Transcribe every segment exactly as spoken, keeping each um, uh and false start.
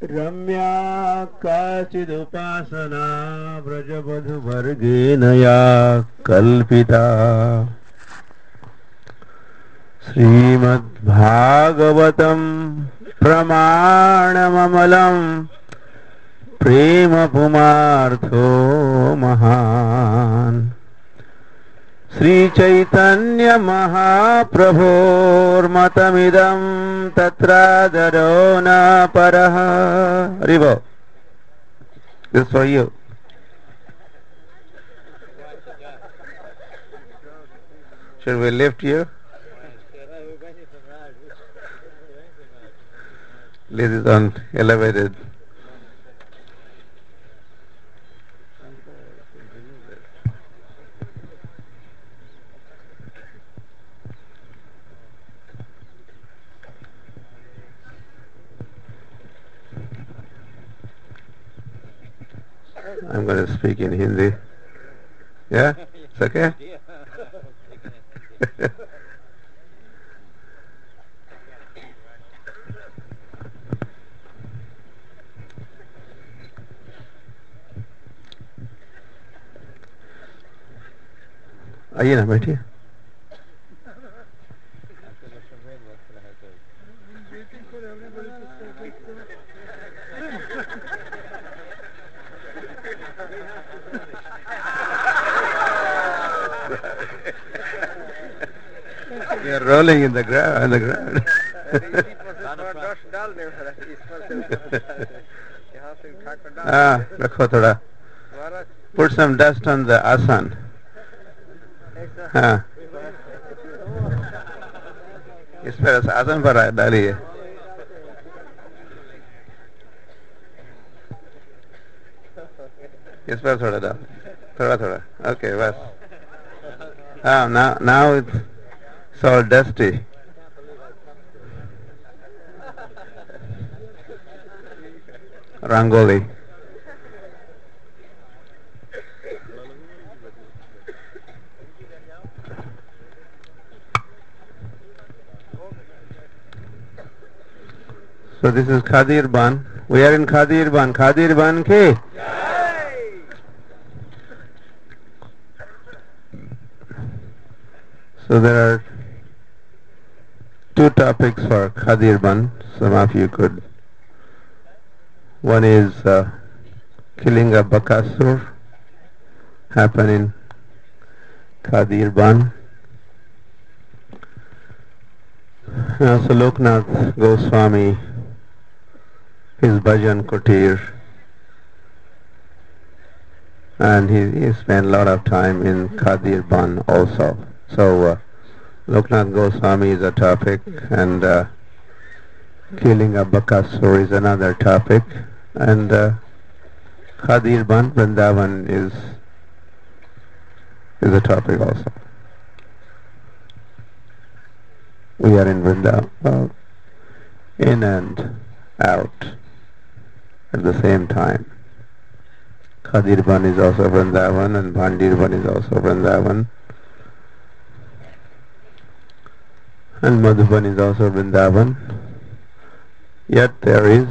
रम्या काचिदुपासना व्रजवधूवर्गेण या कल्पिता श्रीमद्भागवतं प्रमाणममलं प्रेम पुमार्थो महान् श्री चैतन्य महाप्रभोर्मतमिदं तत्रादरो न परः. हरिबो. This for you. Should we lift you? This is on elevated. I'm going to speak in Hindi. Yeah? It's okay? आइए ना बैठिए. You're rolling in the ground. On the ground. Ah, रखो थोड़ा. Put some dust on the asan. हाँ. इस पर आसन पर डालिए. इस पर थोड़ा डाल. थोड़ा थोड़ा. Okay, बस. Ah, now now it's it's all dusty. Rangoli. So this is Khadir Ban. We are in Khadir Ban. Khadir Ban ke? So there are two topics for Khadir Ban. Some of you could. One is uh, killing a Bakasur happen in Khadir Ban. Also Loknath Goswami, his bhajan kutir, and he, he spent a lot of time in Khadir Ban also. So uh, Loknath Goswami is a topic, and uh, killing a Bakasur is another topic, and uh, Khadir Ban, Vrindavan is is a topic also. We are in Vrindavan, uh, in and out at the same time. Khadir Ban is also Vrindavan, and Bhandir Ban is also Vrindavan, and Madhuban is also Vrindavan. Yet there is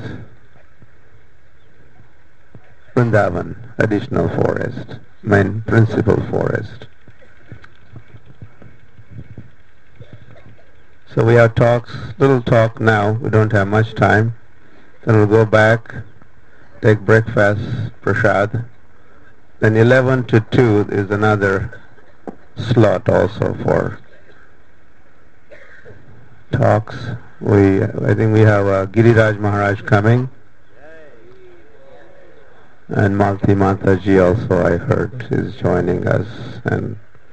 Vrindavan, additional forest, main principal forest. So we have talks, little talk now, we don't have much time. Then we'll go back, take breakfast, prasad. Then eleven to two is another slot also for talks. We, I think we have uh, Giriraj Maharaj coming. And Malti Mataji also, I heard, is joining us. And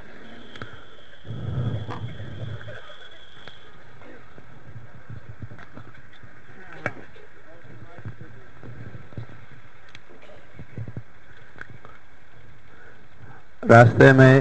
रास्ते में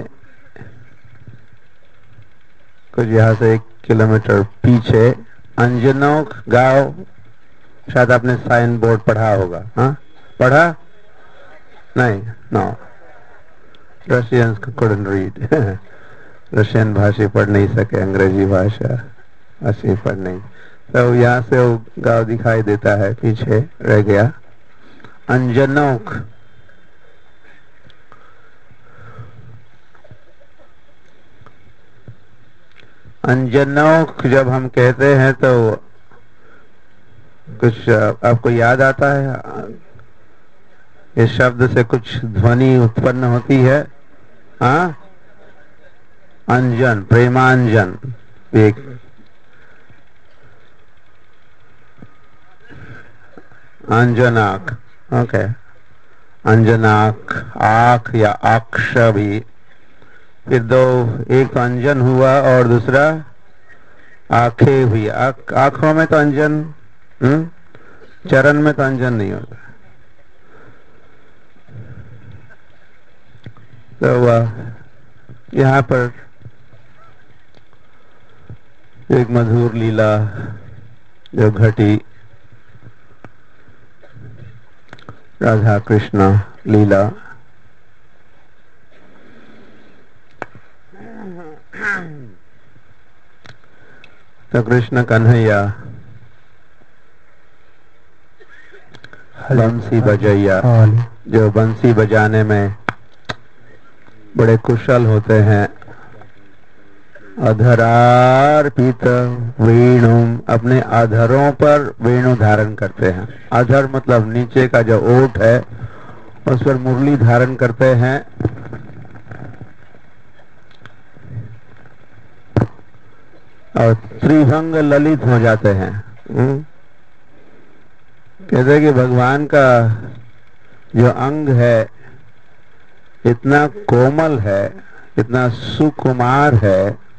कुछ यहाँ से एक kilometre पीछे अंजनोक गांव, शायद आपने साइन बोर्ड पढ़ा होगा. हाँ, पढ़ा? नहीं, no. Russians couldn't read. Russian भाषा पढ़ नहीं सके, अंग्रेजी भाषा भाषा पढ़ नहीं. तो यहाँ से वो गांव दिखाई देता है, पीछे रह गया। अंजनोक, अंजनोक जब हम कहते हैं तो कुछ आपको याद आता है? इस शब्द से कुछ ध्वनि उत्पन्न होती है। हाँ, अंजन, प्रेमांजन। एक अंजनाक, ओके, अंजनाक, आँख या अक्ष भी। फिर दो, एक तो अंजन हुआ और दूसरा आंखें हुई। आंखों में तो अंजन, हम्म, चरण में तो अंजन नहीं होता। तो वह यहाँ पर एक मधुर लीला जो घटी, राधा कृष्ण लीला। तो कृष्ण कन्हैया बंसी बजैया, जो बंसी बजाने में बड़े कुशल होते हैं, अधरार्पित वेणु, अपने अधरों पर वेणु धारण करते हैं। अधर मतलब नीचे का जो ओठ है, उस पर मुरली धारण करते हैं। और त्रिभंग ललित हो जाते हैं। कहते हैं कि भगवान का जो अंग है इतना कोमल है, इतना सुकुमार है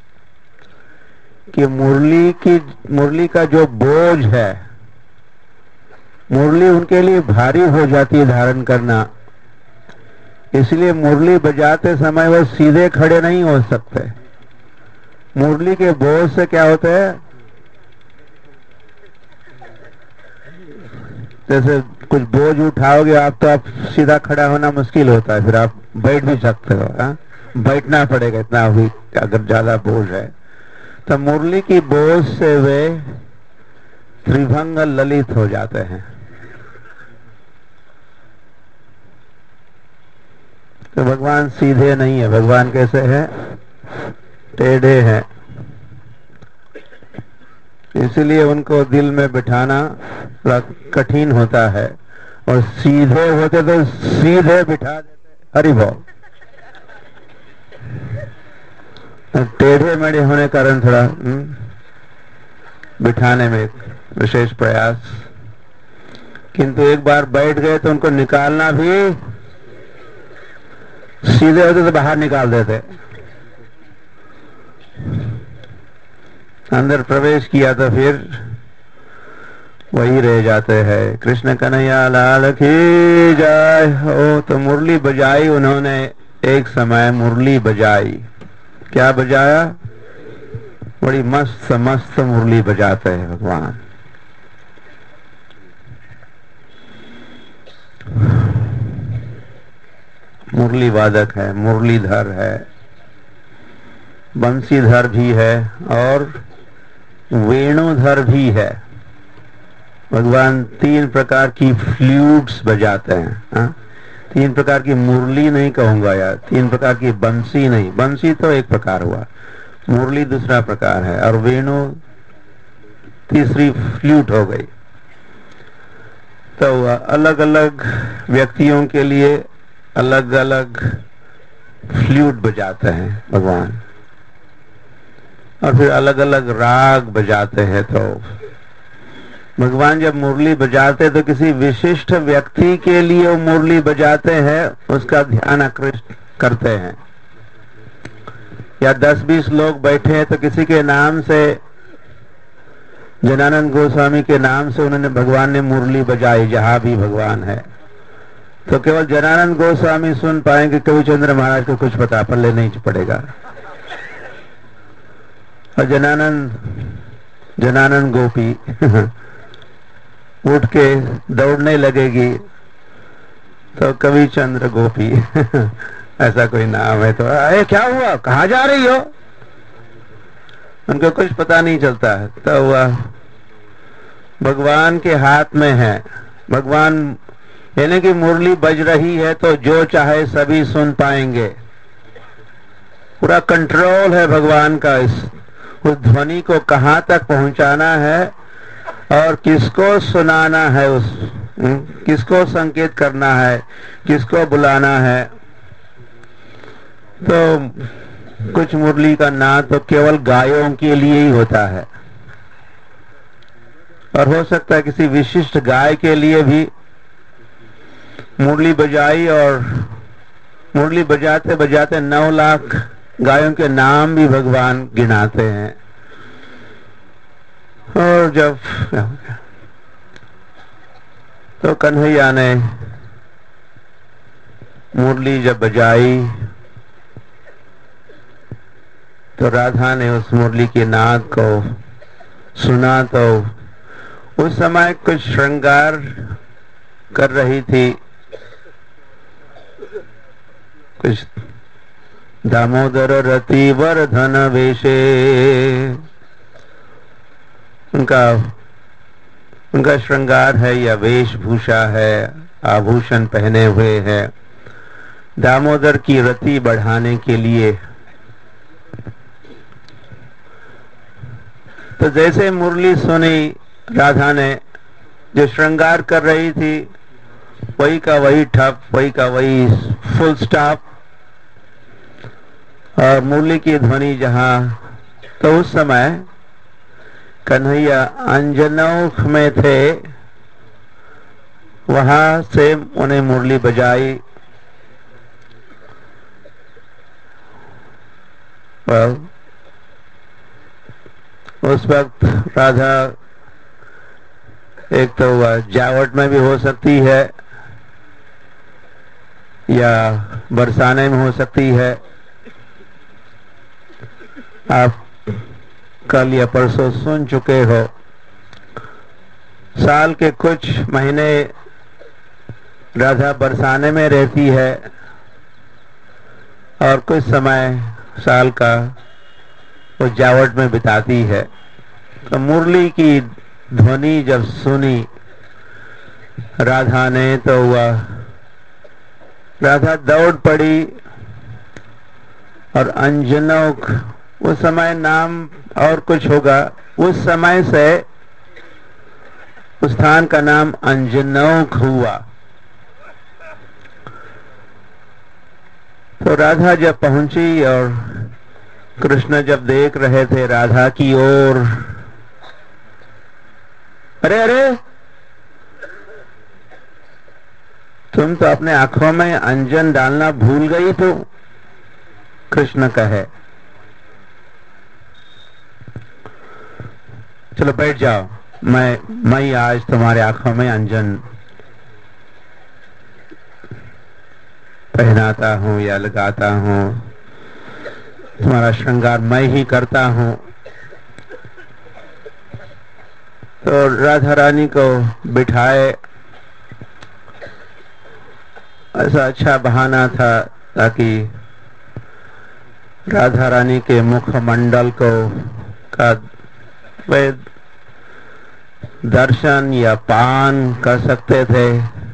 कि मुरली की मुरली का जो बोझ है, मुरली उनके लिए भारी हो जाती है धारण करना। इसलिए मुरली बजाते समय वो सीधे खड़े नहीं हो सकते। मुरली के बोझ से क्या होता है, जैसे कुछ बोझ उठाओगे आप तो आप सीधा खड़ा होना मुश्किल होता है, फिर आप बैठ भी सकते हो। हा? बैठना पड़ेगा इतना भी अगर ज्यादा बोझ है। तो मुरली की बोझ से वे त्रिभंग ललित हो जाते हैं। तो भगवान सीधे नहीं है, भगवान कैसे है, टेढ़े हैं। इसलिए उनको दिल में बिठाना थोड़ा कठिन होता है, और सीधे होते तो सीधे बिठा देते। हरि बोल। टेढ़े मेढ़े होने कारण थोड़ा हुँ? बिठाने में विशेष प्रयास, किंतु एक बार बैठ गए तो उनको निकालना भी, सीधे होते तो बाहर निकाल देते। अंदर प्रवेश किया तो फिर वही रह जाते हैं। कृष्ण कन्हैया लाल की जय हो। तो मुरली बजाई उन्होंने, एक समय मुरली बजाई। क्या बजाया? बड़ी मस्त मस्त मुरली बजाते हैं भगवान। मुरली वादक है, मुरलीधर है, बंसीधर भी है और वेणुधर भी है। भगवान तीन प्रकार की फ्लूट्स बजाते हैं। हा? तीन प्रकार की मुरली नहीं कहूंगा यार, तीन प्रकार की बंसी नहीं। बंसी तो एक प्रकार हुआ, मुरली दूसरा प्रकार है, और वेणु तीसरी फ्लूट हो गई। तो अलग अलग व्यक्तियों के लिए अलग अलग फ्लूट बजाते हैं भगवान, और फिर अलग अलग राग बजाते हैं। तो भगवान जब मुरली बजाते तो किसी विशिष्ट व्यक्ति के लिए वो मुरली बजाते हैं, उसका ध्यान आकृष्ट करते हैं। या दस बीस लोग बैठे हैं तो किसी के नाम से, जनानंद गोस्वामी के नाम से उन्होंने, भगवान ने मुरली बजाई जहां भी भगवान है। तो केवल जनानंद गोस्वामी सुन पाएंगे, कवि चंद्र महाराज को कुछ पता पल्ले नहीं पड़ेगा। और जनानंद जनानंद गोपी उठ के दौड़ने लगेगी तो कवि चंद्र गोपी ऐसा कोई नाम है तो अरे क्या हुआ, कहाँ जा रही हो, उनको कुछ पता नहीं चलता है। तो वह भगवान के हाथ में है। भगवान यानी कि मुरली बज रही है तो जो चाहे सभी सुन पाएंगे। पूरा कंट्रोल है भगवान का इस उस ध्वनि को कहाँ तक पहुंचाना है और किसको सुनाना है, उस किसको संकेत करना है, किसको बुलाना है। तो कुछ मुरली का नाद तो केवल गायों के लिए ही होता है, और हो सकता है किसी विशिष्ट गाय के लिए भी मुरली बजाई, और मुरली बजाते बजाते नौ लाख गायों के नाम भी भगवान गिनाते हैं। और जब तो कन्हैया ने मुरली जब बजाई तो राधा ने उस मुरली के नाद को सुना, तो उस समय कुछ श्रृंगार कर रही थी। कुछ दामोदर रति वर्धन वेशे, उनका उनका श्रृंगार है या वेशभूषा है, आभूषण पहने हुए है दामोदर की रति बढ़ाने के लिए। तो जैसे मुरली सुनी राधा ने, जो श्रृंगार कर रही थी वही का वही ठप, वही का वही फुल स्टॉप, और मुरली की ध्वनि जहां, तो उस समय कन्हैया अंजनौख में थे, वहां से उन्हें मुरली बजाई। well, उस वक्त राधा एक तो वह जावट में भी हो सकती है या बरसाने में हो सकती है। आप कल या परसों सुन चुके हो, साल के कुछ महीने राधा बरसाने में रहती है और कुछ समय साल का वो जावट में बिताती है। तो मुरली की ध्वनि जब सुनी राधा ने, तो वह राधा दौड़ पड़ी, और अंजनौक, उस समय नाम और कुछ होगा, उस समय से उस स्थान का नाम अंजनौक हुआ। तो राधा जब पहुंची और कृष्ण जब देख रहे थे राधा की ओर, अरे अरे तुम तो अपने आंखों में अंजन डालना भूल गई। तो कृष्ण कहे चलो बैठ जाओ, मैं मैं आज तुम्हारे आंखों में अंजन पहनाता हूं या लगाता हूं, तुम्हारा श्रृंगार मैं ही करता हूं। तो राधा रानी को बिठाए, ऐसा अच्छा बहाना था ताकि राधा रानी के मुखमंडल को का वे दर्शन या पान कर सकते थे।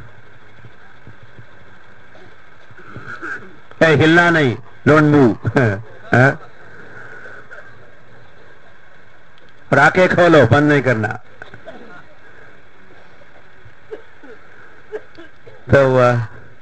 ए, हिलना नहीं, डोंट मूव। राखे खोलो, बंद नहीं करना। तो वह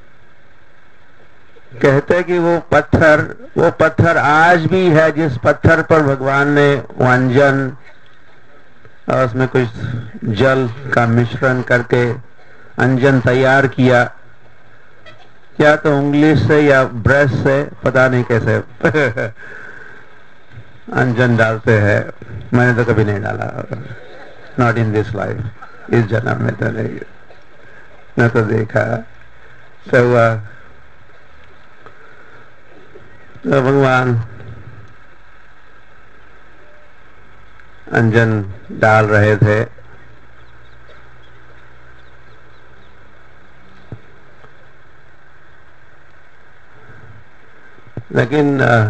कहते कि वो पत्थर वो पत्थर आज भी है जिस पत्थर पर भगवान ने अंजन और उसमें कुछ जल का मिश्रण करके अंजन तैयार किया, या तो उंगली से या ब्रश से, पता नहीं कैसे अंजन डालते हैं। मैंने तो कभी नहीं डाला, नॉट इन दिस लाइफ, इस जन्म में तो नहीं, न तो देखा। तो वह तो भगवान अंजन डाल रहे थे। लेकिन आ,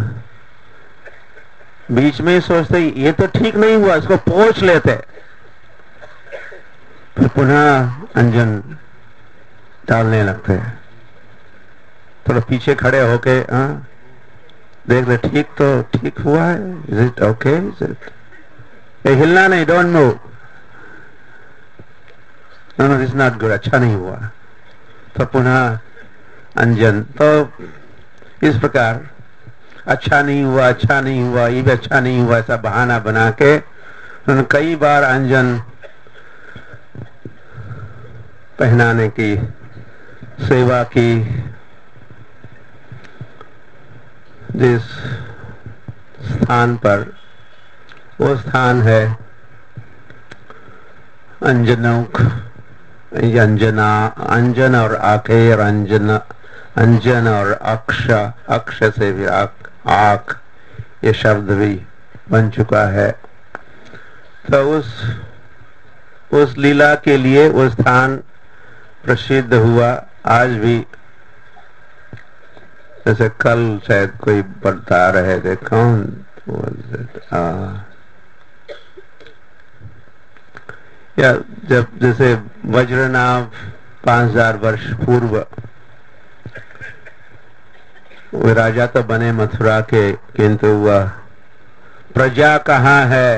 बीच में सोचते ये तो ठीक नहीं हुआ, इसको पोंछ लेते। फिर पुनः अंजन डालने लगते हैं। थोड़ा पीछे खड़े होके हाँ देख ले, ठीक तो ठीक हुआ है, is it okay, is it, ये हिलना नहीं, don't move, no no this not good, अच्छा नहीं हुआ। तो पुनः अंजन। तो इस प्रकार अच्छा नहीं हुआ, अच्छा नहीं हुआ, ये भी अच्छा नहीं हुआ, ऐसा बहाना बना के उन्होंने कई बार अंजन पहनाने की सेवा की। जिस स्थान पर, वो स्थान है अंजनोक, अंजना, अंजन और आखेर, अंजन, अंजन और अक्ष, अक्ष से भी आख, आख ये शब्द भी बन चुका है। तो उस उस लीला के लिए वो स्थान प्रसिद्ध हुआ। आज भी जैसे कल शायद कोई बता रहे थे, कौन आ, या जब जैसे वज्रनाभ पांच हजार वर्ष पूर्व वे राजा तो बने मथुरा के, किंतु वह प्रजा कहाँ है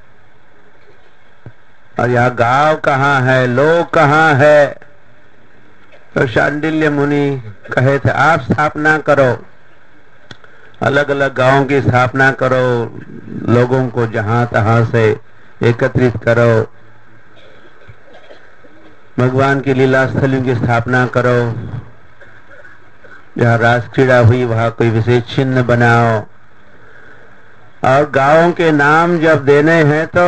और यह गांव कहाँ है, लोग कहाँ है। तो शांडिल्य मुनि कहे थे आप स्थापना करो, अलग अलग गांवों की स्थापना करो, लोगों को जहां तहां से एकत्रित करो, भगवान की लीला स्थलों की स्थापना करो, जहाँ रास क्रीड़ा हुई वहां कोई विशेष चिन्ह बनाओ। और गांवों के नाम जब देने हैं तो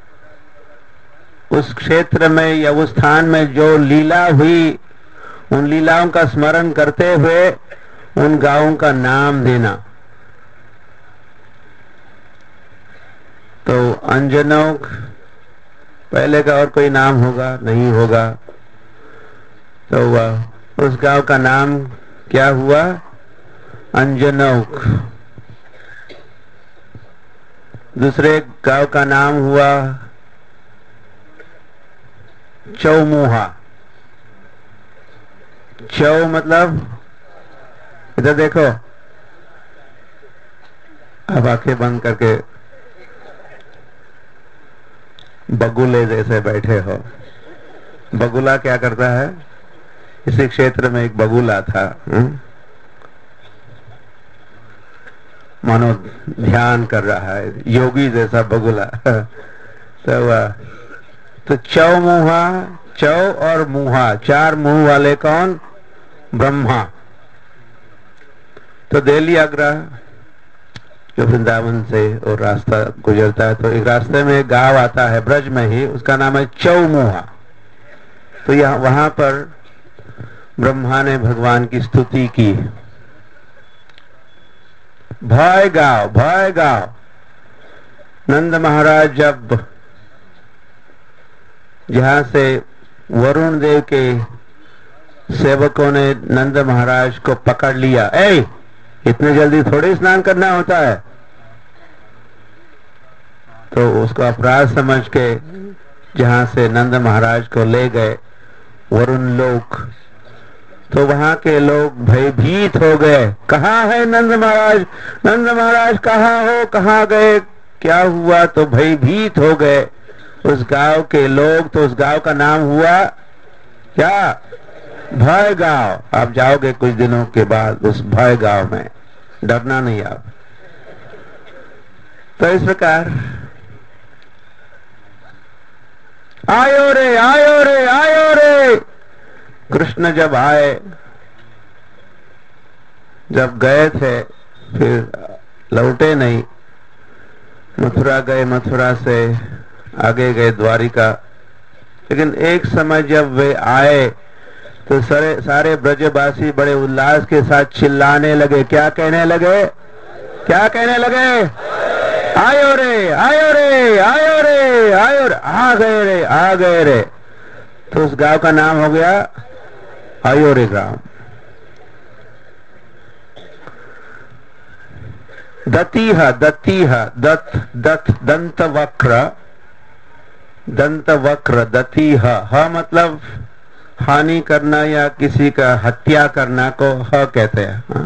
उस क्षेत्र में या उस स्थान में जो लीला हुई उन लीलाओं का स्मरण करते हुए उन गांवों का नाम देना। तो अंजनोक पहले का और कोई नाम होगा, नहीं होगा। तो वह उस गांव का नाम क्या हुआ, अंजनोक। दूसरे गांव का नाम हुआ चौमुहा। चौ मतलब, इधर देखो, अब आंखें बंद करके बगुले जैसे बैठे हो। बगुला क्या करता है, इसी क्षेत्र में एक बगुला था, मानो ध्यान कर रहा है, योगी जैसा बगुला। तो वह तो चौमुहा, चौ और मुहा, चार मुंह वाले कौन, ब्रह्मा। तो दिल्ली आगरा जो वृंदावन से और रास्ता गुजरता है, तो एक रास्ते में एक गांव आता है ब्रज में ही, उसका नाम है चौमुहा। तो यहाँ वहां पर ब्रह्मा ने भगवान की स्तुति की, भय गाओ, भय गाओ। नंद महाराज जब जहां से वरुण देव के सेवकों ने नंद महाराज को पकड़ लिया, ए इतने जल्दी थोड़ी स्नान करना होता है, तो उसको अपराध समझ के जहां से नंद महाराज को ले गए वरुण लोक, तो वहां के लोग भयभीत हो गए। कहाँ है नंद महाराज, नंद महाराज कहाँ हो, कहाँ गए, क्या हुआ। तो भयभीत हो गए उस गांव के लोग। तो उस गांव का नाम हुआ क्या, भय गांव। आप जाओगे कुछ दिनों के बाद उस भय गांव में, डरना नहीं आप। तो इस प्रकार आयो रे, आयो रे, आयो रे। कृष्ण जब आए, जब गए थे फिर लौटे नहीं, मथुरा गए, मथुरा से आगे गए द्वारिका। लेकिन एक समय जब वे आए तो सारे सारे ब्रजवासी बड़े उल्लास के साथ चिल्लाने लगे। क्या कहने लगे, क्या कहने लगे, आयो रे, आयो रे, आयो रे, आयो रे, आ गए रे, आ गए रे। तो उस गांव का नाम हो गया आयो रे गांव। दतीह, दतीह, दत्त, दत्त, दंत वक्र, दंत वक्र, दती ह, ह मतलब हानि करना या किसी का हत्या करना को ह कहते हैं। हाँ?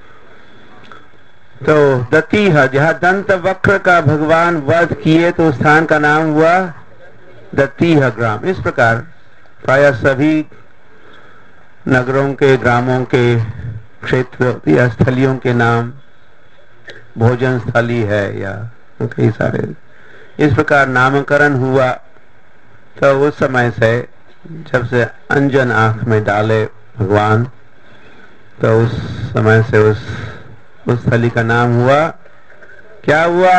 तो दती ह, जहाँ दंत वक्र का भगवान वध किए तो स्थान का नाम हुआ दती ह ग्राम। इस प्रकार प्राय सभी नगरों के, ग्रामों के, क्षेत्र या स्थलियों के नाम भोजन स्थली है या कई सारे इस प्रकार नामकरण हुआ। तो उस समय से जब से अंजन आंख में डाले भगवान, तो उस समय से उस उस स्थली का नाम हुआ, क्या हुआ?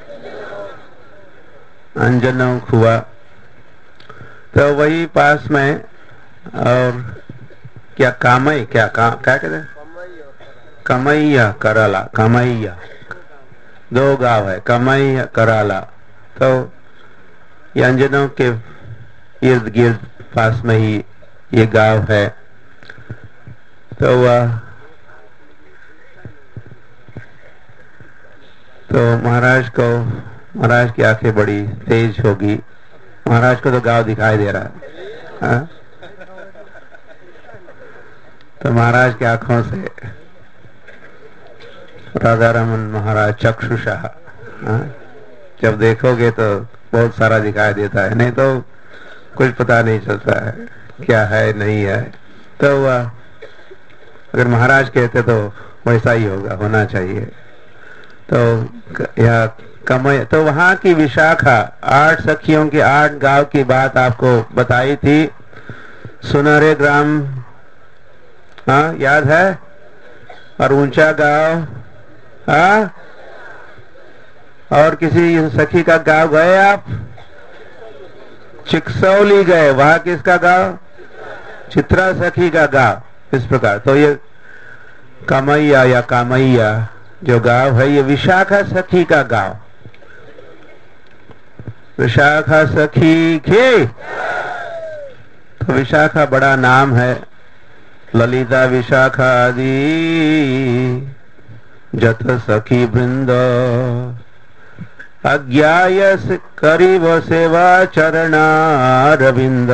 अंजनोक हुआ। तो वही पास में और क्या कामई, क्या का, क्या कहते हैं, कमैया कराला, कमैया दो गांव है, कमैया कराला। तो ये अंजनों के इर्द गिर्द पास में ही ये गांव है। तो वह तो महाराज को, महाराज की आंखें बड़ी तेज होगी, महाराज को तो गांव दिखाई दे रहा है। हाँ? तो महाराज की आंखों से राधा रमन महाराज चक्षुषा, जब देखोगे तो बहुत सारा दिखाई देता है, नहीं तो कुछ पता नहीं चलता है क्या है नहीं है। तो वह अगर महाराज कहते तो वैसा ही होगा, होना चाहिए। तो यह कमय, तो वहां की विशाखा, आठ सखियों की आठ गांव की बात आपको बताई थी। सुनहरे ग्राम, हाँ याद है, और ऊंचा गांव, हाँ, और किसी सखी का गांव गए आप? चिकसौली गए, वहां किसका गांव? चित्रा सखी का गांव। इस प्रकार तो ये कमैया या कामैया जो गांव है, ये विशाखा सखी का गांव। विशाखा सखी के, तो विशाखा बड़ा नाम है। ललिता विशाखा आदि जत सखी वृंद, अज्ञायस करीब सेवा चरणारविंद।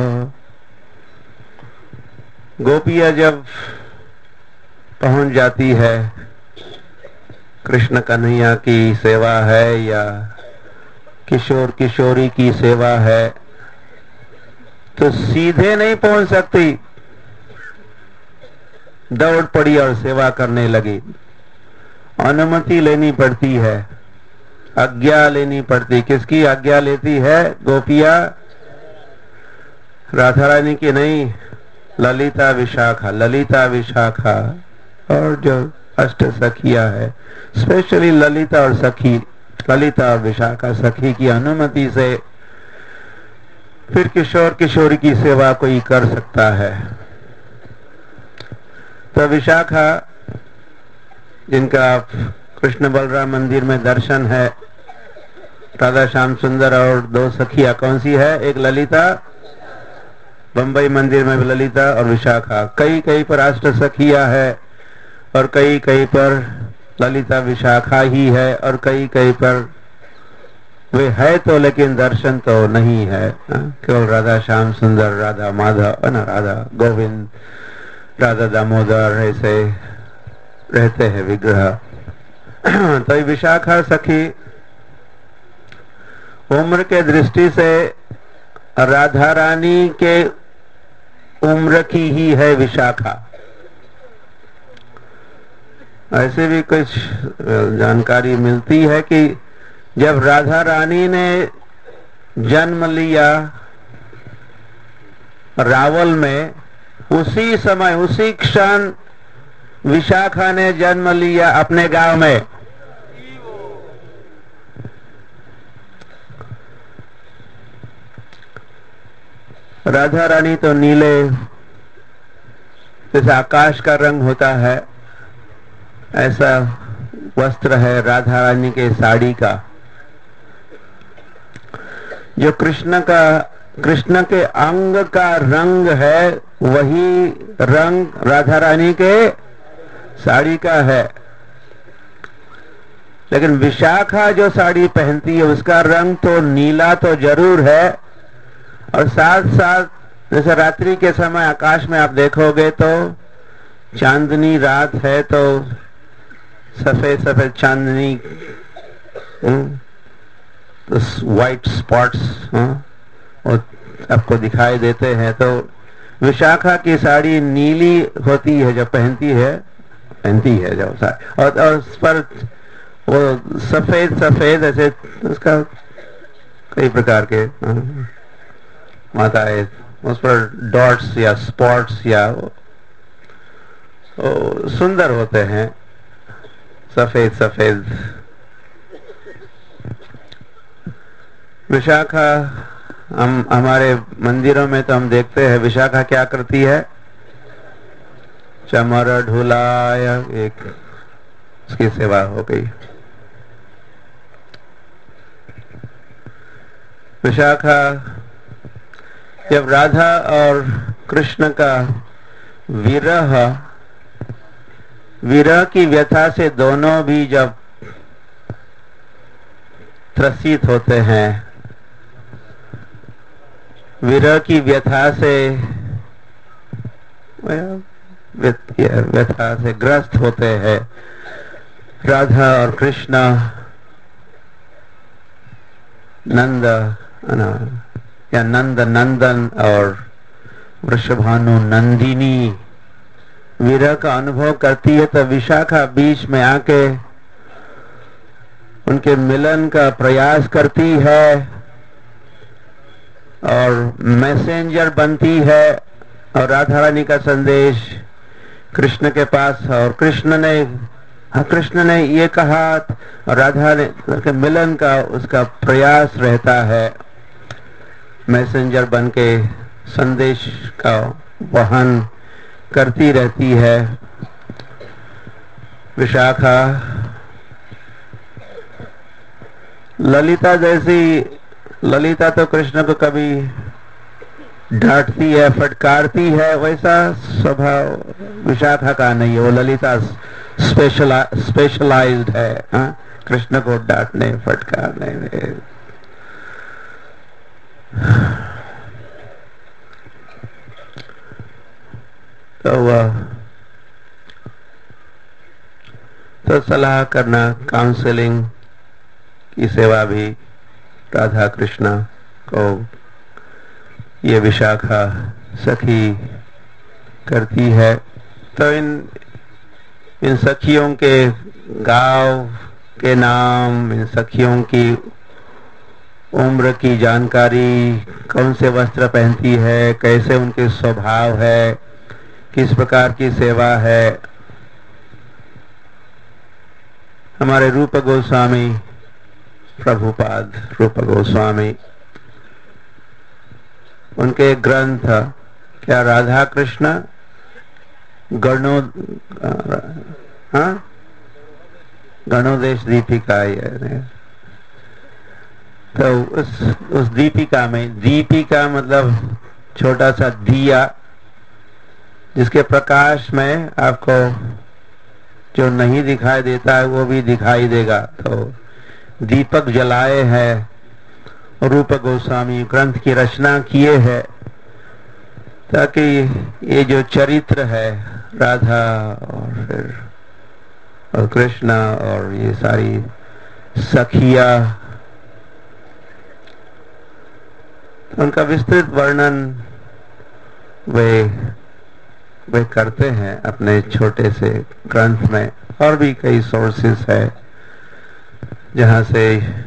गोपिया जब पहुंच जाती है, कृष्ण कन्हैया की सेवा है या किशोर किशोरी की सेवा है, तो सीधे नहीं पहुंच सकती, दौड़ पड़ी और सेवा करने लगी। अनुमति लेनी पड़ती है, आज्ञा लेनी पड़ती। किसकी आज्ञा लेती है गोपिया? राधा रानी की नहीं, ललिता विशाखा। ललिता विशाखा और जो अष्ट सखिया है, स्पेशली ललिता और सखी, ललिता और विशाखा सखी की अनुमति से फिर किशोर किशोरी की सेवा कोई कर सकता है। तो विशाखा, जिनका कृष्ण बलराम मंदिर में दर्शन है, राधा श्याम सुंदर और दो सखिया कौन सी है? एक ललिता, बंबई मंदिर में ललिता और विशाखा। कई कई पर अष्ट सखिया है और कई कई पर ललिता विशाखा ही है और कई कई पर वे है तो लेकिन दर्शन तो नहीं है। केवल राधा श्याम सुंदर, राधा माधव, ना राधा गोविंद, राधा दामोदर ऐसे रहते हैं विग्रह। तो ये विशाखा सखी उम्र के दृष्टि से राधा रानी के उम्र की ही है विशाखा। ऐसे भी कुछ जानकारी मिलती है कि जब राधा रानी ने जन्म लिया रावल में, उसी समय उसी क्षण विशाखा ने जन्म लिया अपने गांव में। राधा रानी तो नीले, जैसे आकाश का रंग होता है, ऐसा वस्त्र है राधा रानी के साड़ी का। जो कृष्ण का, कृष्ण के अंग का रंग है, वही रंग राधा रानी के साड़ी का है। लेकिन विशाखा जो साड़ी पहनती है उसका रंग तो नीला तो जरूर है, और साथ साथ जैसे रात्रि के समय आकाश में आप देखोगे तो चांदनी रात है तो सफेद सफेद चांदनी, तो व्हाइट स्पॉट्स और आपको दिखाई देते हैं। तो विशाखा की साड़ी नीली होती है जब पहनती है पहनती है जब साड़ी, और, और उस पर वो सफेद सफेद ऐसे उसका कई प्रकार के माताएं उस पर डॉट्स या स्पॉट्स या ओ, सुंदर होते हैं, सफेद सफेद। विशाखा हम हमारे मंदिरों में तो हम देखते हैं विशाखा क्या करती है, चमर ढूला या एक उसकी सेवा हो गई। विशाखा जब राधा और कृष्ण का विरह विरह की व्यथा से दोनों भी जब त्रसित होते हैं, विरह की व्यथा से व्यथा से ग्रस्त होते हैं राधा और कृष्ण, नंद या नंद नंदन और वृषभानु नंदिनी विरह का अनुभव करती है, तो विशाखा बीच में आके उनके मिलन का प्रयास करती है और मैसेंजर बनती है, और राधा रानी का संदेश कृष्ण के पास, और कृष्ण ने हाँ कृष्ण ने ये कहा और राधा ने के मिलन का उसका प्रयास रहता है, मैसेंजर बन के संदेश का वहन करती रहती है। विशाखा ललिता जैसी, ललिता तो कृष्ण को कभी डांटती है फटकारती है, वैसा स्वभाव विशाखा का नहीं है। वो ललिता स्पेशला स्पेशलाइज्ड है हा? कृष्ण को डांटने फटकारने में। तो वह तो सलाह करना, काउंसलिंग की सेवा भी राधा कृष्ण को ये विशाखा सखी करती है। तो इन इन सखियों के गांव के नाम, इन सखियों की उम्र की जानकारी, कौन से वस्त्र पहनती है, कैसे उनके स्वभाव है, किस प्रकार की सेवा है, हमारे रूप गोस्वामी प्रभुपाद रूप गोस्वामी उनके ग्रंथ क्या राधा कृष्ण गणो हाँ गणोदेश दीपिका है। तो उस उस दीपिका में, दीपिका मतलब छोटा सा दिया जिसके प्रकाश में आपको जो नहीं दिखाई देता है वो भी दिखाई देगा। तो दीपक जलाए है, रूप गोस्वामी ग्रंथ की रचना किए है ताकि ये जो चरित्र है राधा और फिर और कृष्ण और ये सारी सखिया, उनका विस्तृत वर्णन वे वे करते हैं अपने छोटे से ग्रंथ में। और भी कई सोर्सेस है जहाँ से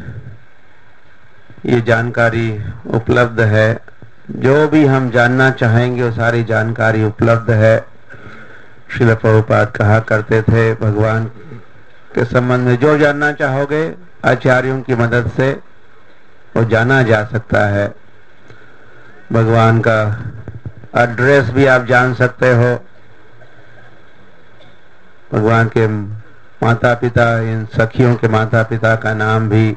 ये जानकारी उपलब्ध है। जो भी हम जानना चाहेंगे वो सारी जानकारी उपलब्ध है। श्रील प्रभुपाद कहा करते थे भगवान के संबंध में जो जानना चाहोगे आचार्यों की मदद से वो जाना जा सकता है। भगवान का एड्रेस भी आप जान सकते हो, भगवान के माता पिता, इन सखियों के माता पिता का नाम भी,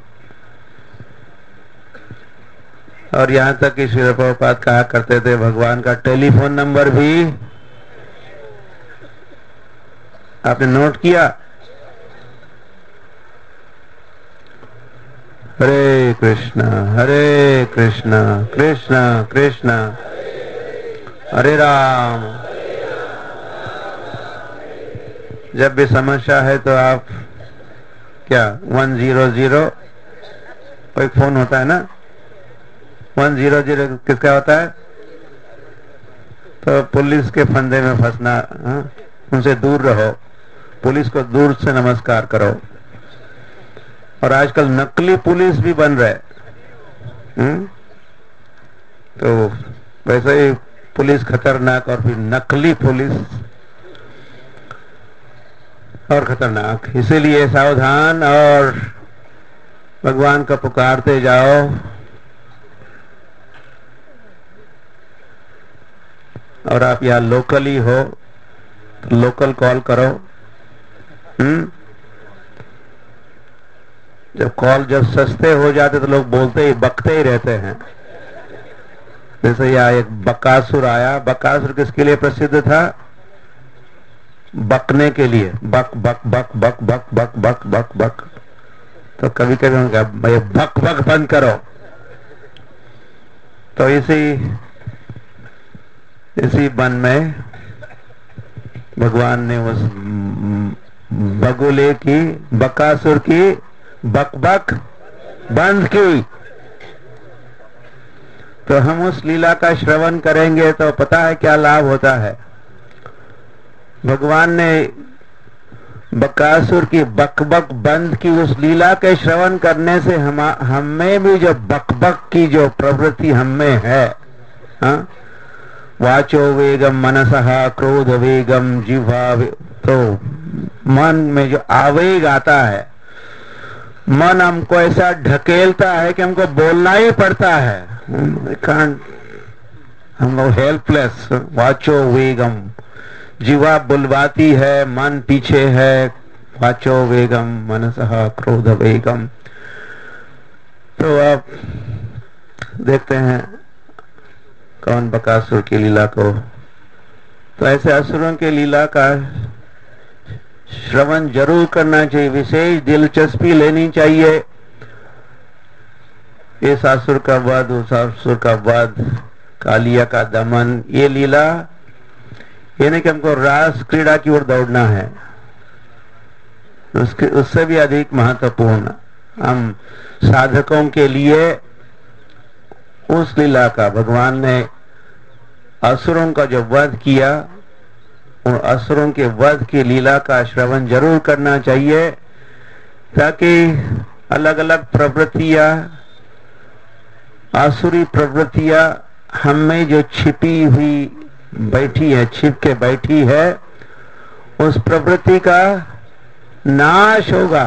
और यहाँ तक कि श्री प्रभुपाद कहा करते थे भगवान का टेलीफोन नंबर भी आपने नोट किया। हरे कृष्णा हरे कृष्णा कृष्णा कृष्णा हरे राम। जब भी समस्या है तो आप क्या वन जीरो जीरो कोई फोन होता है ना, वन जीरो जीरो किसका होता है? तो पुलिस के फंदे में फंसना, हाँ? उनसे दूर रहो, पुलिस को दूर से नमस्कार करो। और आजकल नकली पुलिस भी बन रहे, हम्म? तो वैसे ही पुलिस खतरनाक और फिर नकली पुलिस और खतरनाक। इसीलिए सावधान और भगवान को पुकारते जाओ। और आप यहाँ लोकली हो तो लोकल कॉल करो। हम्म जब कॉल जब सस्ते हो जाते तो लोग बोलते ही बकते ही रहते हैं। जैसे यहाँ एक बकासुर आया। बकासुर किसके लिए प्रसिद्ध था? बकने के लिए। बक बक बक बक बक बक बक बक बक। तो कभी कभी उनका भाई बक बक बंद करो। तो इसी इसी वन में भगवान ने उस बगुले की, बकासुर की बक बक बंद की। तो हम उस लीला का श्रवण करेंगे तो पता है क्या लाभ होता है। भगवान ने बकासुर की बकबक बंद की उस लीला के श्रवण करने से हम हमें भी जो बकबक की जो प्रवृत्ति हमें है, हा? वाचो वेगम मनसः क्रोध वेगम जिह्वा वे, तो मन में जो आवेग आता है, मन हमको ऐसा ढकेलता है कि हमको बोलना ही पड़ता है। हम लोग हेल्पलेस। वाचो वेगम, जीवा बुलवाती है, मन पीछे है। वाचो वेगम मनसः क्रोध वेगम। तो आप देखते हैं कौन बकासुर की लीला को। तो ऐसे असुरों की लीला का श्रवण जरूर करना चाहिए, विशेष दिलचस्पी लेनी चाहिए। इस असुर का वध, उस असुर का वध, कालिया का दमन, ये लीला ये नहीं कि हमको रास क्रीड़ा की ओर दौड़ना है, उसके उससे भी अधिक महत्वपूर्ण हम साधकों के लिए उस लीला का, भगवान ने असुरों का जो वध किया, उन असुरों के वध की लीला का श्रवण जरूर करना चाहिए, ताकि अलग अलग प्रवृत्तियां, आसुरी प्रवृत्तियां हम में जो छिपी हुई बैठी है, छिप के बैठी है, उस प्रवृत्ति का नाश होगा,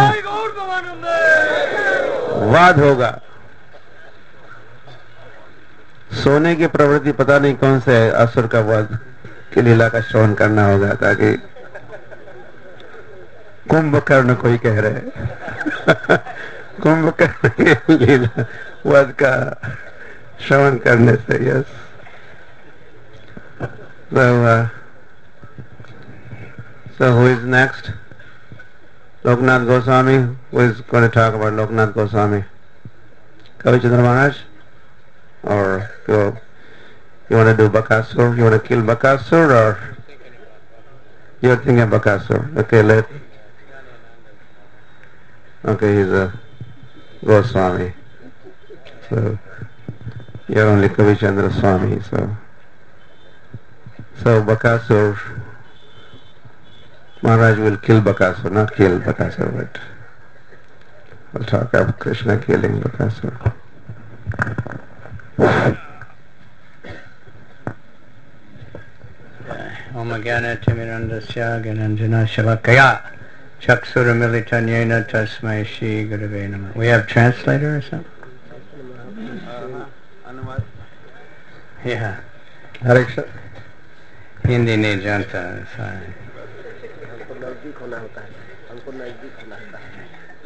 वध होगा। सोने की प्रवृत्ति पता नहीं कौन से है, असुर का वध की लीला का श्रवण करना होगा, ताकि कुंभकर्ण कोई कह रहे कुंभकर्ण की लीला वध का श्रवण करने से। Yes, so uh, so who is next? Loknath Goswami. Who is going to talk about Loknath Goswami? Kavi Chandra Maharaj? Or you, you want to do Bakasur? You want to kill Bakasur, or you're thinking of Bakasur? Okay, let. Okay, he's a Goswami. So you're only Kavi Chandra Swami. So so Bakasur, Maharaj will kill Bakasur, not kill Bakasur, but we'll talk about Krishna killing Bakasur. Om Jnana Timirandasya Gyananjana Shalakaya Chaksuramilitanyena Tasmai Shri Gurave Namah. We have translator or something? Anumad. Yeah. Hariksha. Hindi नहीं जानता है, सारे हमको नजदीक होना होता है, हमको नजदीक होना होता है।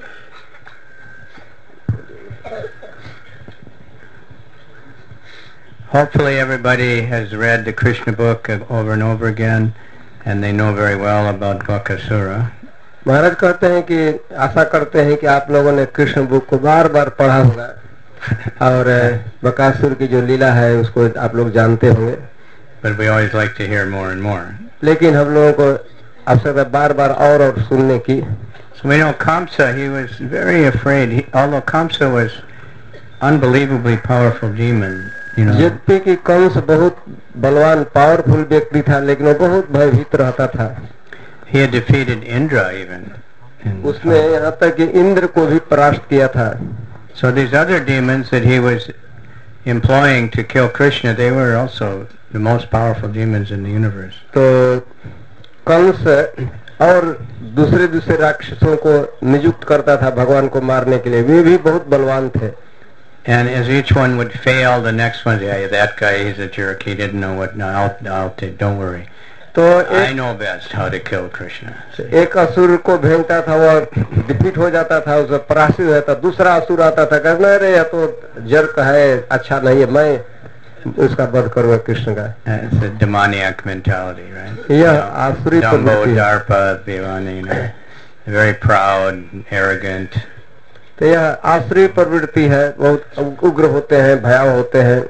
Hopefully everybody has read the Krishna book over and over again, and they know very well about Bakasura. महाराज कहते हैं कि आशा करते हैं कि आप लोगों ने कृष्ण बुक को बार बार पढ़ा होगा और बकासुर की जो लीला है उसको आप लोग जानते होंगे. But we always like to hear more and more. लेकिन हम लोगों को आवश्यकता बार बार और और सुनने की. So we know Kamsa, he was very afraid. He, although Kamsa was unbelievably powerful demon, you know. यद्यपि कि कंस बहुत बलवान पावरफुल व्यक्ति था लेकिन वो बहुत भयभीत रहता था. He had defeated Indra even. उसने यहाँ तक कि इंद्र को भी परास्त किया था. So these other demons that he was employing to kill Krishna, they were also the most powerful demons in the universe. तो कंस और दूसरे दूसरे राक्षसों को नियुक्त करता था भगवान को मारने के लिए, वे भी बहुत बलवान थे. And as each one would fail, the next one, yeah, that guy, he's a jerk. He didn't know what. No, I'll, I'll take. Don't worry. तो I know best how to kill Krishna. एक असुर को भेजता था, वो defeat हो जाता था, उसे पराजित हो जाता. दूसरा असुर आता था, कहना रे यह तो जर्क है, अच्छा नहीं है, मैं उसका वध करूंगा कृष्ण का. It's a demoniac mentality, right? यह आसुरी प्रवृत्ति है. Darpa, Devani, you know, very proud, arrogant. तो यह आसुरी प्रवृत्ति है, बहुत उग्र होते हैं, भयावह होते हैं.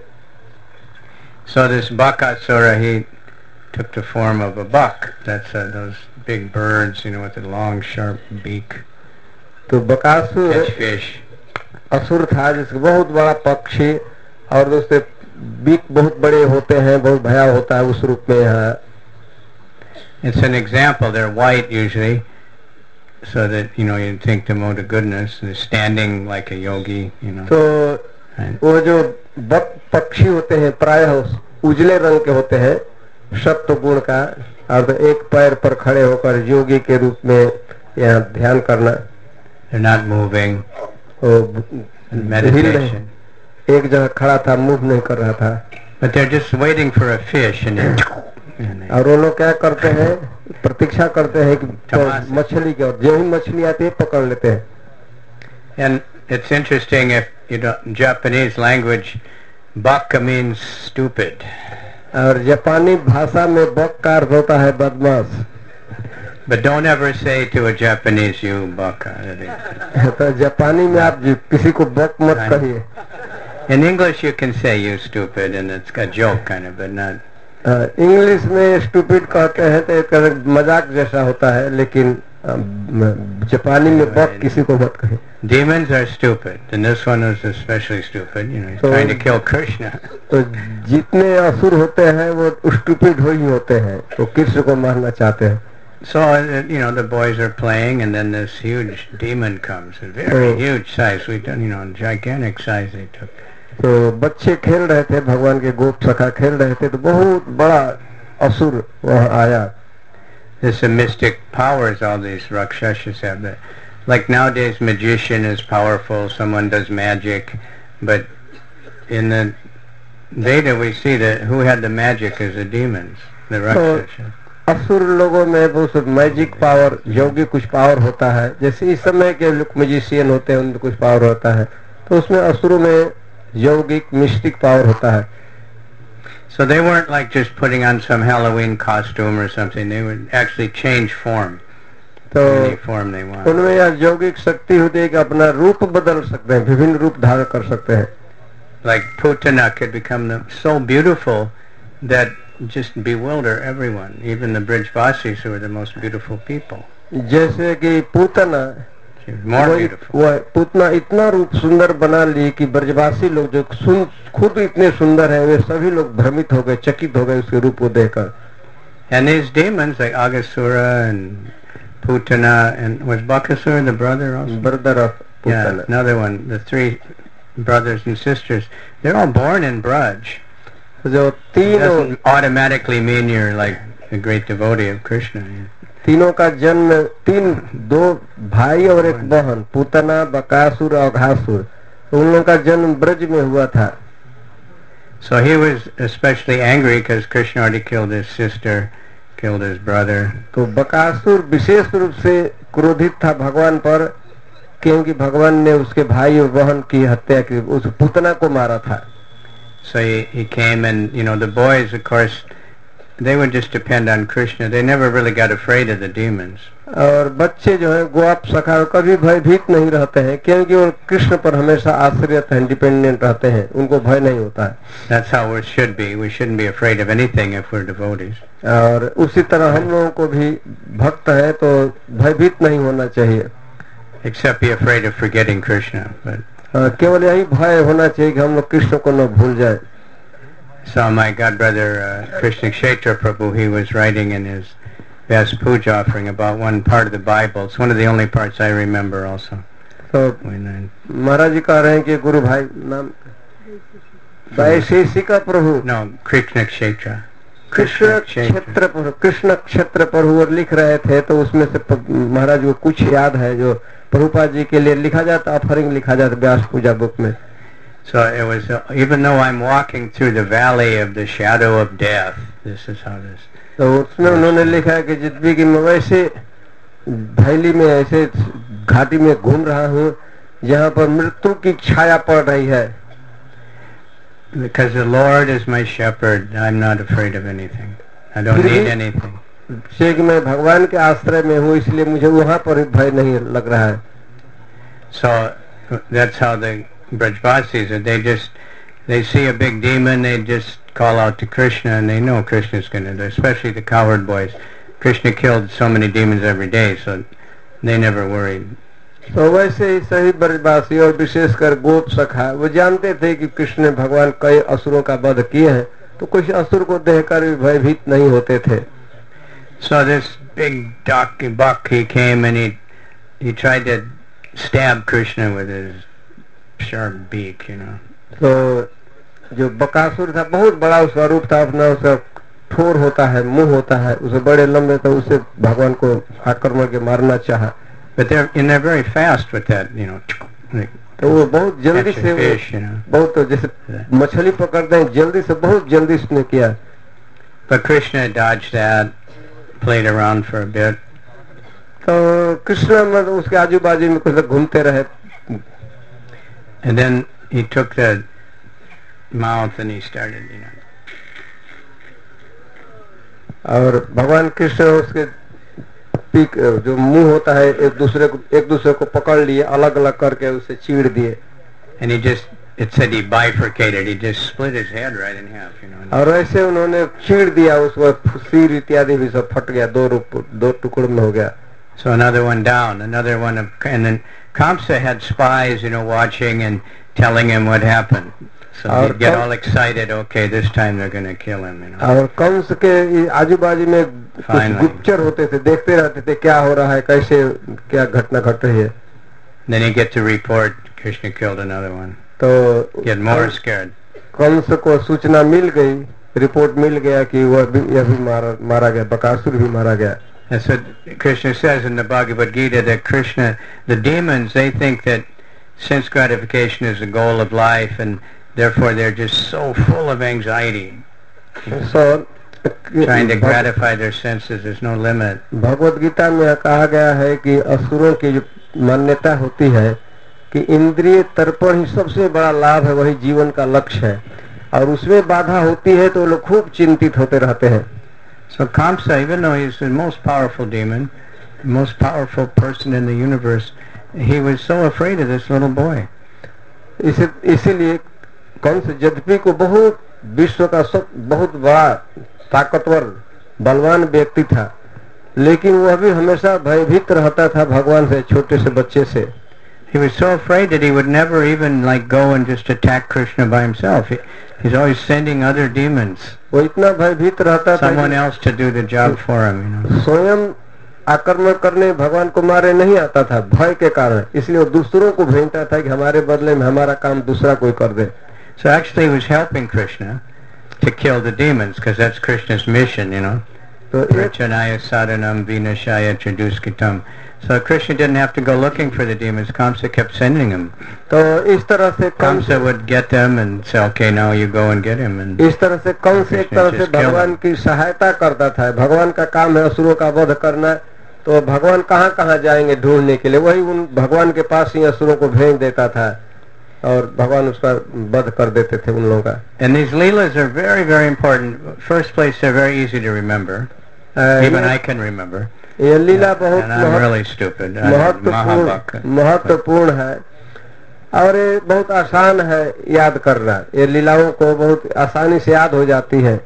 So this Bakasura, he took the form of a buck. That's uh, those big birds, you know, with a long, sharp beak. तो बकासुर Catch fish. असुर था जिसका बहुत बड़ा पक्षी और उसके बीक बहुत बड़े होते हैं, बहुत भयावह होता है उस रूप में है. It's an example. They're white usually, so that you know you think them out of goodness. They're standing like a yogi, you know. तो right. वो जो बक पक्षी होते हैं प्रायः उजले रंग के होते हैं, सत्व गुण का, और तो एक पैर पर खड़े होकर योगी के रूप में यहाँ ध्यान करना. They're not moving. Meditation. एक जगह खड़ा था, मूव नहीं कर रहा था. But they're just waiting for a fish, and then. और वो लोग क्या करते हैं, प्रतीक्षा करते हैं कि मछली की, और जो ही मछली आती है पकड़ लेते हैं. And it's interesting, if you know Japanese language, baka means stupid. और जापानी भाषा में बक का अर्थ होता है बदमाश. But don't ever say to a Japanese, you baka. तो जापानी में आप किसी को बक मत कहिए. In English you can say you stupid, and it's a joke kind of, but not. English में स्टूपिड कहते हैं तो एक मजाक जैसा होता है, लेकिन जापानी में बक किसी को मत कहे. Demons are stupid, and this one was especially stupid. You know, he's so, trying to kill Krishna. तो जितने असुर होते हैं वो स्टूपिड ही होते हैं, वो कृष्ण को मारना चाहते हैं. So uh, you know the boys are playing, and then this huge demon comes, a very so, huge size. We done, you know, gigantic size they took. तो बच्चे खेल रहे थे, भगवान के गोप सखा खेल रहे थे, तो बहुत बड़ा असुर वहाँ आया. There's some mystic powers all these Rakshasas have. That, like nowadays, magician is powerful. Someone does magic, but in the Veda we see that who had the magic is the demons, the Rakshasas. असुर लोगों में बहुत magic power, योगी कुछ power होता है. जैसे इस समय के लोग मैजिशियन होते हैं, उनमें कुछ पावर होता है, तो उसमें असुरों में yogic mystic power hota hai. So they weren't like just putting on some Halloween costume or something. They would actually change form. तो any form they want. उनमें यह yogic शक्ति होती है कि अपना रूप बदल सकते हैं, विभिन्न रूप धारण कर सकते हैं. Like Putana could become the, so beautiful that just bewilder everyone, even the Brijvasis who were the most beautiful people. जैसे कि पूतना वो पूतना इतना रूप सुंदर बना ली कि ब्रजवासी लोग जो सुन, खुद इतने सुंदर हैं, वे सभी लोग भ्रमित हो गए, चकित हो गए उसके रूप को देखकर. And these demons like Aghasura and Putana, and was Bakasura the brother also? Brother of Putana. Yeah, another one. The three brothers and sisters, they're all born in Braj. जो तीनों doesn't automatically mean you're like a great devotee of Krishna. तीनों का जन्म, तीन दो भाई और एक बहन, पूतना, बकासुर और घासुर, उन लोगों का जन्म ब्रज में हुआ था. So he was especially angry because Krishna already killed his sister, killed his brother. तो बकासुर विशेष रूप से क्रोधित था भगवान पर, क्योंकि भगवान ने उसके भाई और बहन की हत्या की, उस पूतना को मारा था. So he, he came, and you know the boys, of course, they would just depend on Krishna. They never really got afraid of the demons. और बच्चे जो है गोप सखा कभी भयभीत नहीं रहते हैं क्योंकि वो कृष्ण पर हमेशा आश्रित हैं, डिपेंडेंट रहते हैं, उनको भय नहीं होता है. That's how we should be. We shouldn't be afraid of anything if we're devotees. और उसी तरह हम लोगों को भी भक्त है तो भयभीत नहीं होना चाहिए. Except be afraid of forgetting Krishna. But केवल यही भय होना चाहिए कि हम लोग कृष्ण को न भूल जाए. So my godbrother uh, Krishna Kshetra Prabhu, he was writing in his Vyas Puja offering about one part of the Bible. It's one of the only parts I remember also. तो महाराज जी कह रहे हैं कि गुरु भाई नाम वैशेषिका प्रभु. No, Krishna Kshetra. कृष्ण क्षेत्र प्रभु, कृष्ण क्षेत्र प्रभु और लिख रहे थे तो उसमें से महाराज को कुछ याद है जो प्रभुपाद जी के लिए लिखा जाता, ऑफरिंग लिखा जाता व्यास पूजा बुक में. So it was uh, even though I'm walking through the valley of the shadow of death, this is how this. तो उसमें उन्होंने लिखा है कि जितनी कि मैं वैसे भैली में ऐसे घाटी में घूम रहा हूँ जहाँ पर मृत्यु की छाया पड़ रही है. Because the Lord is my shepherd, I'm not afraid of anything. I don't need anything. से कि मैं भगवान के आश्रय में हूँ इसलिए मुझे वहाँ पर भय नहीं लग रहा है. So that's how the Brajvasis, they just they see a big demon, they just call out to Krishna and they know Krishna is going to do, especially the coward boys. Krishna killed so many demons every day, so they never worried. तो वैसे ही सही ब्रजवासी और विशेषकर गोप सखा वो जानते थे कि कृष्ण ने भगवान कई असुरों का वध किए हैं तो कुछ असुर को देखकर भी भयभीत नहीं होते थे. So this big donkey buck, he came and he he tried to stab Krishna with his sharp beak, you know. तो जो बकासुर था बहुत बड़ा उसका रूप था, अपना उसका ठोर होता है, मुंह होता है, उसे बड़े लंबे, तो उसे भगवान को आक्रमण के मारना चाहा. But they're and they're very fast with that, you know. Like, तो वो बहुत जल्दी से fish, you know. बहुत तो जैसे मछली पकड़ते हैं जल्दी से, बहुत जल्दी उसने किया. But Krishna dodged that, played around for a bit. तो कृष्ण मतलब उसके आजू बाजू में कुछ घूमते रहे. And then he took the mouth and he started, you know. और भगवान कृष्ण उसके पीक जो मुंह होता है एक दूसरे को एक दूसरे को पकड़ लिए, अलग अलग करके उसे चीर दिए. And he just, it said he bifurcated, he just split his head right in half, you know. और ऐसे उन्होंने चीर दिया, उसको सिर इत्यादि भी सब फट गया, दो रूप दो टुकड़ों में हो गया. So another one down, another one of, and then Kamsa had spies, you know, watching and telling him what happened. So he'd get all excited. Okay, this time they're going to kill him, you know. और कंस के आजू बाजू में कुछ गुप्तचर होते थे, देखते रहते थे क्या हो रहा है, कैसे क्या घटना घट रही है. Then he get to report Krishna killed another one. तो get more scared. कंस को सूचना मिल गई, रिपोर्ट मिल गया कि वह भी यह भी मारा मारा गया, बकासुर भी मारा गया. That's what Krishna says in the Bhagavad Gita, that Krishna, the demons, they think that sense gratification is the goal of life, and therefore they're just so full of anxiety. So, trying to gratify their senses, there's no limit. Bhagavad Gita में कहा गया है कि असुरों की जो मान्यता होती है कि इंद्रिय तर्पण ही सबसे बड़ा लाभ है, वही जीवन का लक्ष्य है, और उसमें बाधा होती है तो लोग खूब चिंतित होते रहते हैं. So Kamsa, even though he's the most powerful demon, the most powerful person in the universe, he was so afraid of this little boy. इसी इसीलिए कंस यद्यपि को बहुत विश्व का सब बहुत बड़ा ताकतवर बलवान व्यक्ति था, लेकिन वह भी हमेशा भयभीत रहता था भगवान से, छोटे से बच्चे से. He was so afraid that he would never even like go and just attack Krishna by himself. He, he's always sending other demons, वो इतना भयभीत रहता था, someone else to do the job for him, you know. स्वयं आक्रमण करने भगवान को मारे नहीं आता था भय के कारण, इसलिए वो दूसरों को भेजता था कि हमारे बदले में हमारा काम दूसरा कोई कर दे. So actually he was helping Krishna to kill the demons, because that's Krishna's mission, you know. Rachanaya sadhanam vinashaya traduskitam. So Krishna didn't have to go looking for the demons. Kamsa kept sending them. तो इस तरह से Kamsa would get them and say, okay, now you go and get him. And इस तरह से कंस एक तरह से भगवान की सहायता करता था. भगवान का काम है असुरों का वध करना, तो भगवान कहाँ कहाँ जाएंगे ढूंढने के लिए, वही उन भगवान के पास ही असुरों को भेज देता था. और भगवान उसका वध कर देते थे उन लोगों का. And these leelas are very very important. First place, they're very easy to remember. Uh, Even I can remember. ये लीला बहुत and I'm really stupid. महत्वपूर्ण महत्वपूर्ण है और ये बहुत आसान है याद करना. ये लीलाओं को बहुत आसानी से याद हो जाती है.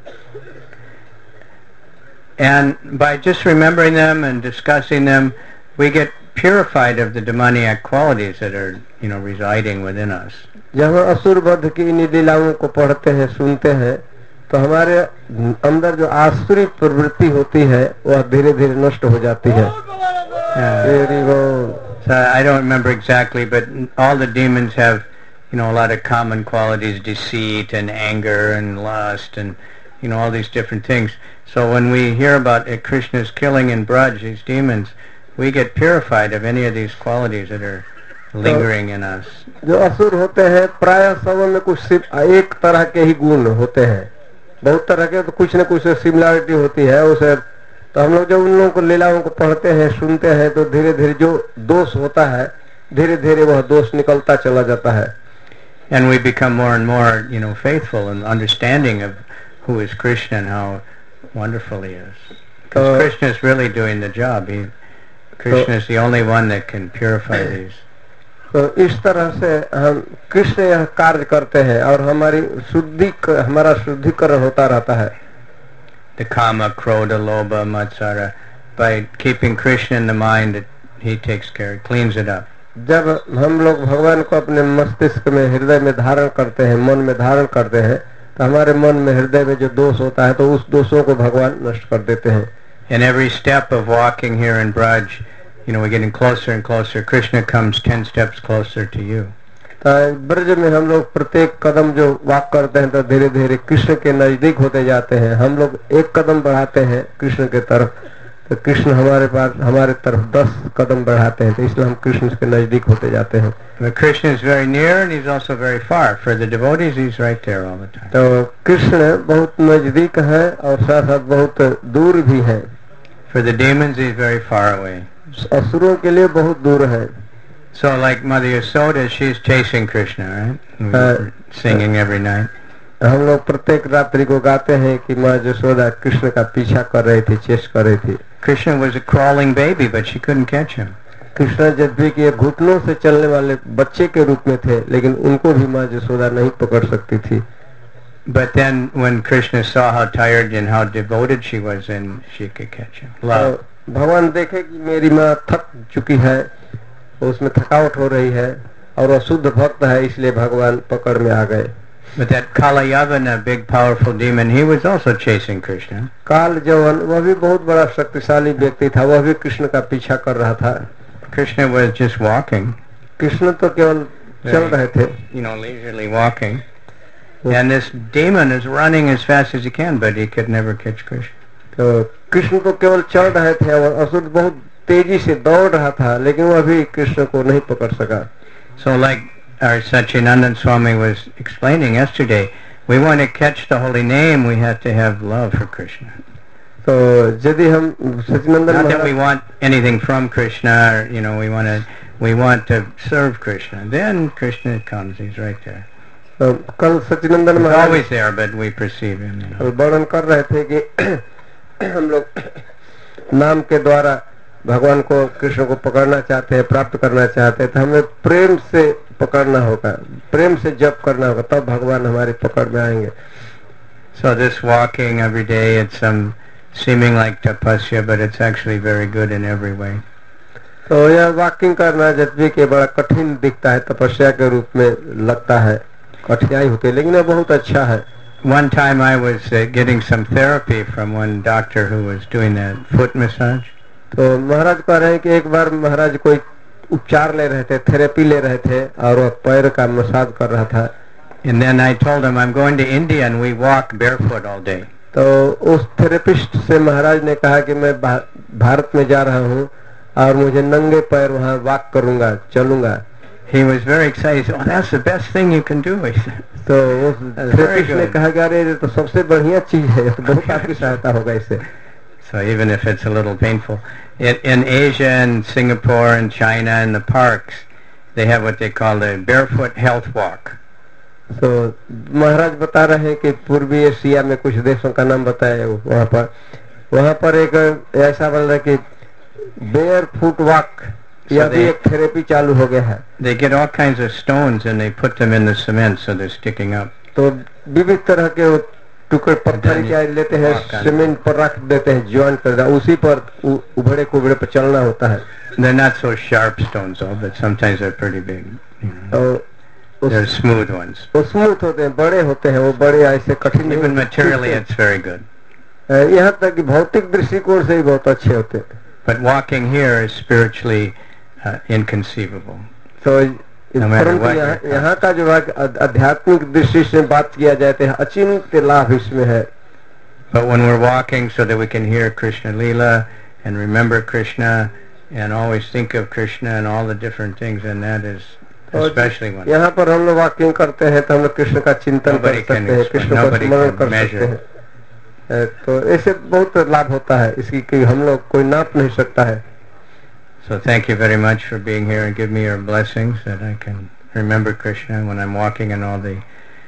And by just remembering them and discussing them, we get purified of the demoniac qualities that are, you know, residing within us. जब हम असुर वध की इन लीलाओं को पढ़ते हैं, सुनते हैं, तो हमारे अंदर जो आसुरी प्रवृत्ति होती है वह धीरे धीरे नष्ट हो जाती है. So I don't remember exactly, but all the demons have, you know, a lot of common qualities: deceit and anger and lust, and you know, all these different things. So when we hear about uh, Krishna's killing in Braj, these demons, we get purified of any of these qualities that are lingering in us. जो असुर होते हैं प्राय सब में कुछ सिर्फ एक तरह के ही गुण होते हैं. बहुत तरह के तो कुछ न कुछ सिमिलरिटी होती है उसे. तो हम लोग जब उन लोगों को लीलाओं को पढ़ते हैं, सुनते हैं, तो धीरे धीरे जो दोष होता है धीरे धीरे वह दोष निकलता चला जाता है. And we become more and more, you know, faithful and understanding of who is Krishna and how wonderful he is. Because uh, Krishna is really doing the job. He, Krishna is the only one that can purify these. तो इस तरह से हम कृष्ण यह कार्य करते हैं और हमारी शुद्धि हमारा शुद्धिकरण होता रहता है. The kama, krodha, lobha, matsara, by keeping Krishna in the mind, it, he takes care, cleans it up. जब हम लोग भगवान को अपने मस्तिष्क में, हृदय में धारण करते हैं, मन में धारण करते हैं, तो हमारे मन में, हृदय में जो दोष होता है तो उस दोषों को भगवान नष्ट कर देते हैं. In every step of walking here in Braj, you know, we're getting closer and closer. Krishna comes ten steps closer to you. Braj में हम लोग प्रत्येक कदम जो वॉक करते हैं तो धीरे धीरे कृष्ण के नजदीक होते जाते हैं. हम लोग एक कदम बढ़ाते हैं कृष्ण के तरफ तो कृष्ण हमारे पास हमारे तरफ दस कदम बढ़ाते हैं. तो इसलिए हम कृष्ण के नजदीक होते जाते हैं. Krishna is very near and he's also very far. For the devotees, he's right there all the time. तो कृष्ण बहुत नजदीक है और साथ साथ बहुत दूर भी है. For the demons, he's very far away. असुरों के लिए बहुत दूर है. So like Mother Yasoda, she's chasing Krishna, right? We're singing every night. हम लोग प्रत्येक रात्रि को गाते हैं कि माँ यशोदा कृष्ण का पीछा कर रही थी, चेस कर रही थी. Krishna was a crawling baby, but she couldn't catch him. Krishna जब भी कि घुटनों से चलने वाले बच्चे के रूप में थे, लेकिन उनको भी माँ यशोदा नहीं पकड़ सकती थी. But then when Krishna saw how tired and how devoted she was, then she could catch him. Love. भगवान देखे कि मेरी माँ थक चुकी है, उसमें थकावट हो रही है और वह शुद्ध भक्त है, इसलिए भगवान पकड़ में आ गए. But that Kalayavana, big powerful demon, he was also chasing Krishna. काल जवन वह भी बहुत बड़ा शक्तिशाली व्यक्ति था, वह भी कृष्ण का पीछा कर रहा था. Krishna was just walking. Krishna तो केवल चल रहे थे. You know, leisurely walking. And this demon is running as fast as he can, but he could never catch Krishna. तो कृष्ण तो केवल चल रहे थे और असुर बहुत तेजी से दौड़ रहा था, लेकिन वह भी कृष्ण को नहीं पकड़ सका. So like our Satchidananda Swami was explaining yesterday, we want to catch the holy name, we have to have love for Krishna. तो यदि हम सच्चिदानंद Not that we want anything from Krishna, or, you know, we want to we want to serve Krishna. Then Krishna comes, he's right there. तो कल सच्चिदानंद महाराज always there, but we perceive him. You know. वर्णन कर रहे थे कि हम लोग नाम के द्वारा भगवान को, कृष्ण को पकड़ना चाहते हैं, प्राप्त करना चाहते हैं, तो हमें प्रेम से पकड़ना होगा, प्रेम से जप करना होगा, तब भगवान हमारी पकड़ में आएंगे. So this walking every day, it's some seeming like tapasya, but it's actually very good in every way. तो यह वॉकिंग करना जब भी के बड़ा कठिन दिखता है, तपस्या के रूप में लगता है, कठिनाई होती है, लेकिन यह बहुत अच्छा है. One time I was uh, getting some therapy from one doctor who was doing that foot massage. तो महाराज कह रहे हैं कि एक बार महाराज कोई उपचार ले रहे थे, थेरेपी ले रहे थे और वह पैर का मसाज कर रहा था. And then I told him I'm going to India and we walk barefoot all day. तो उस थेरेपिस्ट से महाराज ने कहा कि मैं भारत में जा रहा हूँ और मुझे नंगे पैर वहाँ वॉक करूँगा, चलूँगा. He was very excited. He said, "Oh, that's the best thing you can do." He said. तो उस थेरेपिस्ट ने कहा कि अरे ये तो सबसे बढ़िया चीज है, तो बहुत आपकी सहायता होगा इससे. So even if it's a little painful, in, in Asia and Singapore and China and the parks, they have what they call a barefoot health walk. तो महाराज बता रहे हैं कि पूर्वी एशिया में कुछ देशों का नाम बताया वहाँ पर वहाँ पर एक ऐसा बन रहा है कि बेयर फुट वॉक या भी एक थेरेपी चालू हो गया है. They get all kinds of stones and they put them in the cement so they're sticking up. तो विविध तरह के टुकड़े पत्थर क्या लेते हैं सीमेंट पर रख देते हैं ज्वाइन कर देते उसी पर उभड़े कुबड़े पर चलना होता है. They're not so sharp stones though, but sometimes they're pretty big. They're smooth ones. वो स्मूथ होते हैं, बड़े होते हैं, वो बड़े ऐसे कठिन. Even materially it's very good. यहाँ तक कि भौतिक दृष्टिकोण से भी बहुत अच्छे होते हैं. But walking here is spiritually uh, inconceivable. So यहाँ का जो आध्यात्मिक दृष्टि से बात किया जाते हैं अचिंत्य लाभ इसमें है. But when we're walking so that we can hear Krishna Leela and remember Krishna and always think of Krishna and all the different things, and that is especially one. यहाँ पर हम लोग वॉकिंग करते हैं तो हम लोग कृष्ण का चिंतन कर सकते हैं, कृष्ण का स्मरण कर सकते हैं. तो ऐसे बहुत लाभ होता है इसकी कि हम लोग कोई नाप नहीं सकता है. So thank you very much for being here and give me your blessings that I can remember Krishna when I'm walking in all the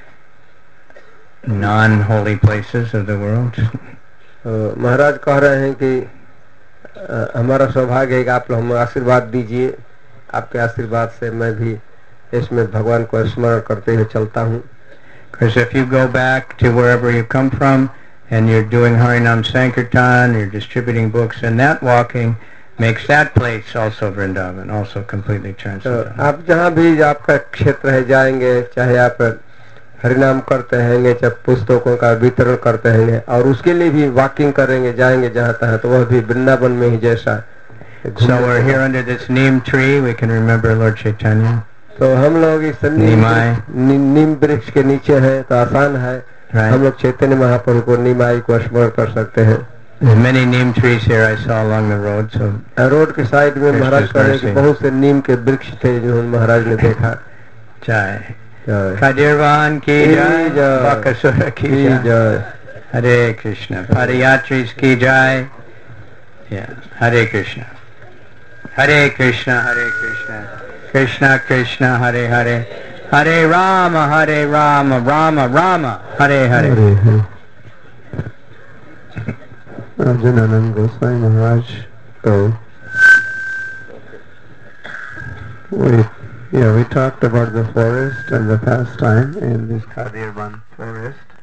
non-holy places of the world. महाराज कह रहे हैं कि हमारा सौभाग्य है कि आप लोग हमें आशीर्वाद दीजिए. आपके आशीर्वाद से मैं भी इसमें भगवान को स्मरण करते हुए चलता हूँ. Because if you go back to wherever you come from and you're doing Harinam Sankirtan, you're distributing books, and that walking makes that place also Vrindavan, also completely transcendental. तो आप जहाँ भी आपका क्षेत्र है जाएंगे, चाहे आप हरिनाम करते हैं, चाहे पुस्तकों का वितरण करते हैं और उसके लिए भी वॉकिंग करेंगे, जाएंगे जहाँ तहाँ, तो वह भी वृंदावन में ही जैसा. So we're here under this neem tree. We can remember Lord Chaitanya. तो हम लोग इस नीम वृक्ष के नीचे हैं तो आसान है. right. हम लोग चैतन्य महाप्रभु को नीमाई को स्मरण कर सकते हैं. There's many neem trees here I saw along the road. So road के साइड में महाराज कह रहे हैं कि बहुत से नीम के वृक्ष थे जो महाराज ने देखा. जय कादिरवान की जय, बकासुर की जय, हरे कृष्ण, पदयात्रीज की जय. हरे कृष्ण हरे कृष्ण हरे कृष्ण कृष्ण कृष्ण हरे हरे, हरे राम हरे Ram Ram Ram Hare Hare. Rajananand Goswami Maharaj, so we, yeah, we talked about the forest and the pastime in this Kadirban forest.